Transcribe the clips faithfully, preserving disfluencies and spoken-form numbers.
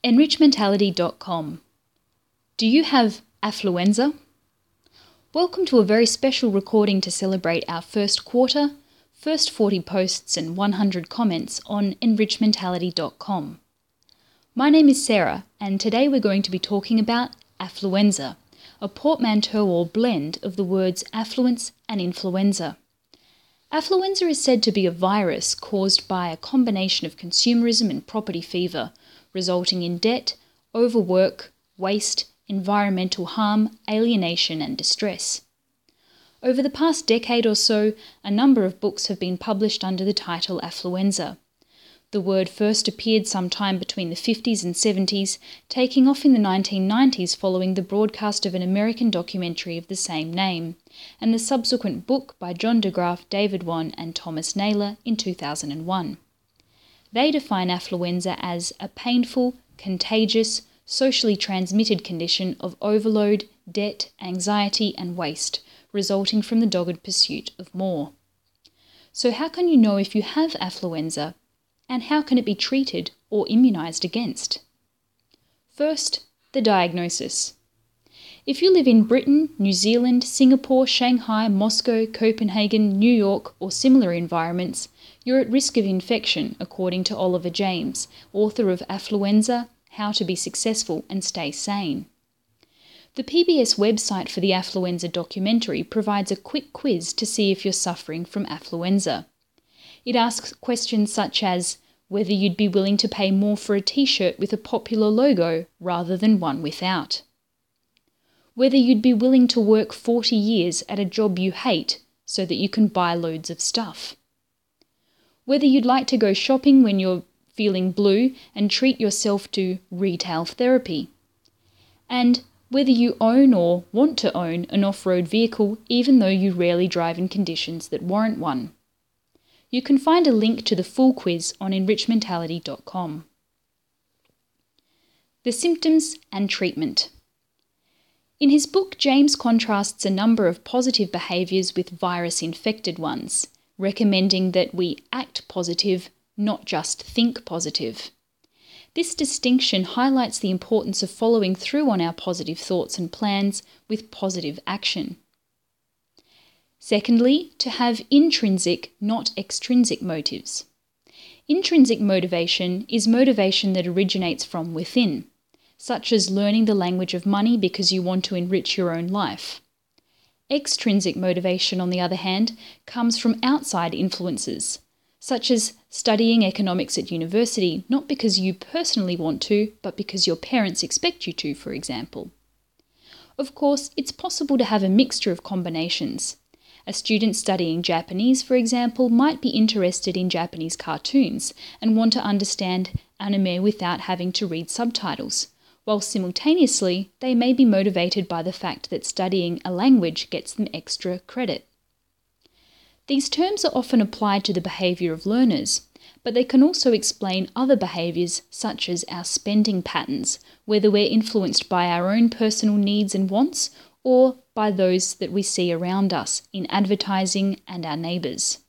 enrichmentality dot com. Do you have affluenza? Welcome to a very special recording to celebrate our first quarter, first forty posts and one hundred comments on enrichmentality dot com. My name is Sarah, and today we're going to be talking about affluenza, a portmanteau or blend of the words affluence and influenza. Affluenza is said to be a virus caused by a combination of consumerism and property fever, resulting in debt, overwork, waste, environmental harm, alienation and distress. Over the past decade or so, a number of books have been published under the title Affluenza. The word first appeared sometime between the fifties and seventies, taking off in the nineteen nineties following the broadcast of an American documentary of the same name, and the subsequent book by John DeGraff, David Wan and Thomas Naylor in two thousand one. They define affluenza as a painful, contagious, socially transmitted condition of overload, debt, anxiety and waste, resulting from the dogged pursuit of more. So how can you know if you have affluenza? And how can it be treated or immunised against? First, the diagnosis. If you live in Britain, New Zealand, Singapore, Shanghai, Moscow, Copenhagen, New York, or similar environments, you're at risk of infection, according to Oliver James, author of Affluenza: How to be Successful and Stay Sane. The P B S website for the Affluenza documentary provides a quick quiz to see if you're suffering from affluenza. It asks questions such as whether you'd be willing to pay more for a t-shirt with a popular logo rather than one without, whether you'd be willing to work forty years at a job you hate so that you can buy loads of stuff, whether you'd like to go shopping when you're feeling blue and treat yourself to retail therapy, and whether you own or want to own an off-road vehicle even though you rarely drive in conditions that warrant one. You can find a link to the full quiz on enrichmentality dot com. The symptoms and treatment. In his book, James contrasts a number of positive behaviours with virus-infected ones, recommending that we act positive, not just think positive. This distinction highlights the importance of following through on our positive thoughts and plans with positive action. Secondly, to have intrinsic, not extrinsic motives. Intrinsic motivation is motivation that originates from within, such as learning the language of money because you want to enrich your own life. Extrinsic motivation, on the other hand, comes from outside influences, such as studying economics at university, not because you personally want to, but because your parents expect you to, for example. Of course, it's possible to have a mixture of combinations. A student studying Japanese, for example, might be interested in Japanese cartoons and want to understand anime without having to read subtitles, while simultaneously they may be motivated by the fact that studying a language gets them extra credit. These terms are often applied to the behaviour of learners, but they can also explain other behaviours such as our spending patterns, whether we're influenced by our own personal needs and wants or by those that we see around us in advertising and our neighbours.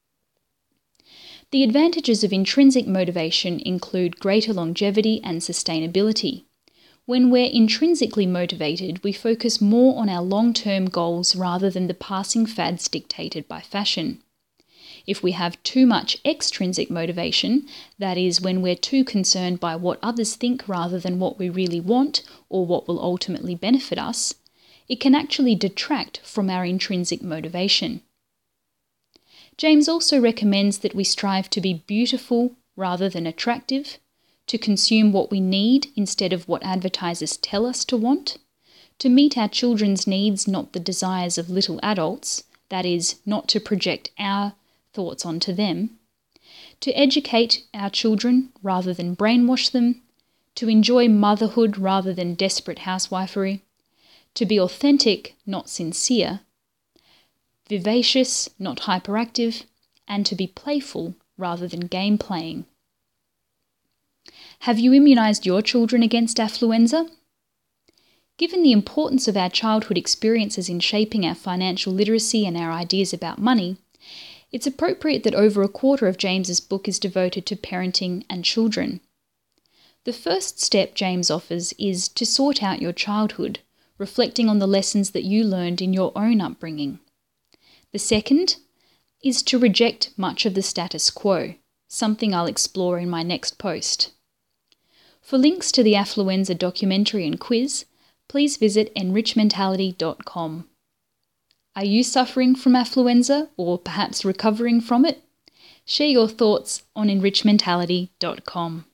The advantages of intrinsic motivation include greater longevity and sustainability. When we're intrinsically motivated, we focus more on our long-term goals rather than the passing fads dictated by fashion. If we have too much extrinsic motivation, that is, when we're too concerned by what others think rather than what we really want or what will ultimately benefit us, it can actually detract from our intrinsic motivation. James also recommends that we strive to be beautiful rather than attractive, to consume what we need instead of what advertisers tell us to want, to meet our children's needs, not the desires of little adults, that is, not to project our thoughts onto them, to educate our children rather than brainwash them, to enjoy motherhood rather than desperate housewifery, to be authentic, not sincere, vivacious, not hyperactive, and to be playful rather than game playing. Have you immunised your children against affluenza? Given the importance of our childhood experiences in shaping our financial literacy and our ideas about money, it's appropriate that over a quarter of James's book is devoted to parenting and children. The first step James offers is to sort out your childhood, reflecting on the lessons that you learned in your own upbringing. The second is to reject much of the status quo, something I'll explore in my next post. For links to the Affluenza documentary and quiz, please visit enrich mentality dot com. Are you suffering from affluenza or perhaps recovering from it? Share your thoughts on enrich mentality dot com.